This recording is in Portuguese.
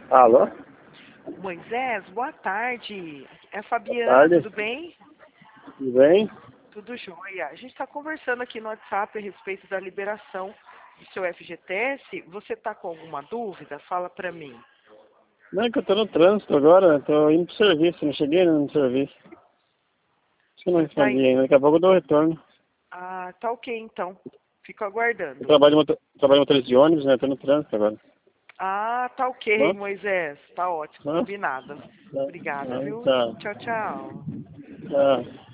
Alô? Moisés, boa tarde. É a Boa Fabiana, tarde. tudo bem? Tudo bem? Tudo jóia. A gente está conversando aqui no WhatsApp a respeito da liberação do seu FGTS. Você está com alguma dúvida? Fala para mim. Não, é que eu tô no trânsito agora, tô indo pro serviço, não cheguei no serviço. Acho que eu não Você está respondi em... ainda, daqui a pouco eu dou retorno. Ah, tá ok então. Fico Eu aguardando. trabalho em motorista de ônibus, né? Tô no trânsito agora. Ah, tá ok, Bom? Moisés. Tá ótimo, Hã? combinado. Tá. Obrigada, viu? Tá. Tchau, tchau. Tá.